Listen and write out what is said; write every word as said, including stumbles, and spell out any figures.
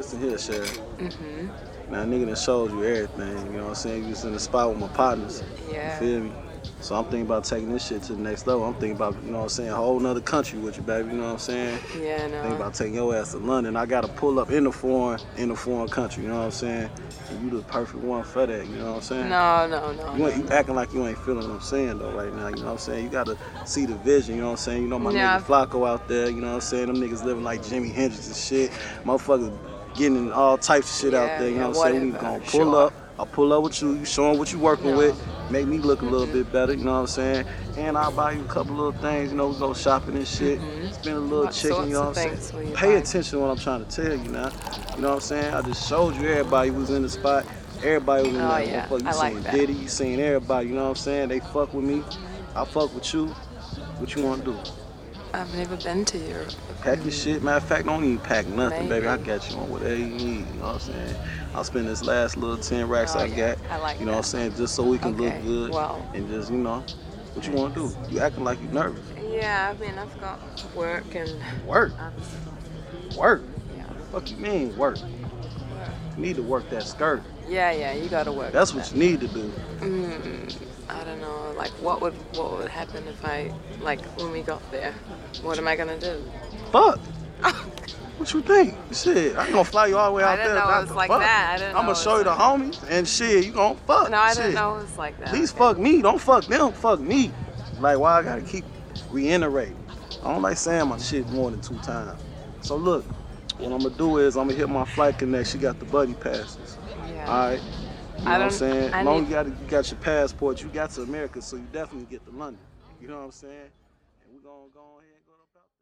Listen here, Sherry. Mm-hmm. Now, nigga done showed you everything. You know what I'm saying? You was in the spot with my partners. You Yeah. feel me? So I'm thinking about taking this shit to the next level. I'm thinking about, you know what I'm saying, a whole nother country with you, baby. You know what I'm saying? Yeah, Thinking no. about taking your ass to London. I gotta pull up in the foreign, in the foreign country. You know what I'm saying? And you the perfect one for that. You know what I'm saying? No, no, no, You no, ain't you no. acting like you ain't feeling what I'm saying though right now. You know what I'm saying? You gotta see the vision. You know what I'm saying? You know my nigga Yeah. Flacco out there. You know what I'm saying? Them niggas living like Jimi Hendrix and shit. Motherfuckers getting in all types of shit out Yeah, there. You know yeah, what I'm saying? We need to whatever. go pull Sure. up. I'll pull up with you. You showing what you working No. with. Make me look a little Mm-mm. bit better. You know what I'm saying? And I'll buy you a couple little things. You know, we go shopping and shit. Spend a Mm-hmm. little What chicken. You know sorts what of I'm saying? things will you Pay buy? attention to what I'm trying to tell you now. You know what I'm saying? I just showed you everybody was in the spot. Everybody was in Oh that yeah, motherfucker. You I like seen that. Diddy, you seen everybody, you know what I'm saying? They fuck with me. I fuck with you. What you wanna do? I've never been to Europe. Pack your Mm, shit. Matter of fact, don't even pack nothing, baby. I maybe. got you on whatever you need. You know what I'm saying? I'll spend this last little ten racks Oh I yeah, got, I like you know what I'm that. saying, just so we can look Okay, good well, and just, you know, what you wanna do? thanks. You acting like you nervous. Yeah, I mean, I've got work and Work. other stuff. Work. Yeah, Fuck you mean work? work. You need to work that skirt. Yeah, yeah, you gotta work That's that. what you need to do. Mm, I don't know. Like, what would what would happen if I like when we got there? What am I gonna do? Fuck. What you think? Shit, I ain't gonna fly you all the way I out didn't there know it not was to like fuck. that. I didn't I'm know gonna it show was you the like. homies and shit, you gonna fuck. No, I didn't Shit. know it was like At that. least Okay. fuck me. Don't fuck them. Fuck me. Like, why I gotta keep reiterating? I don't like saying my shit more than two times. So look, what I'm gonna do is I'm gonna hit my flight connect. She got the buddy passes. Yeah. All right. You I know what I'm don't. saying? I As long need. as you got, you got your passport, you got to America, so you definitely get to London. You know what I'm saying? And we're gonna go ahead and go up out there.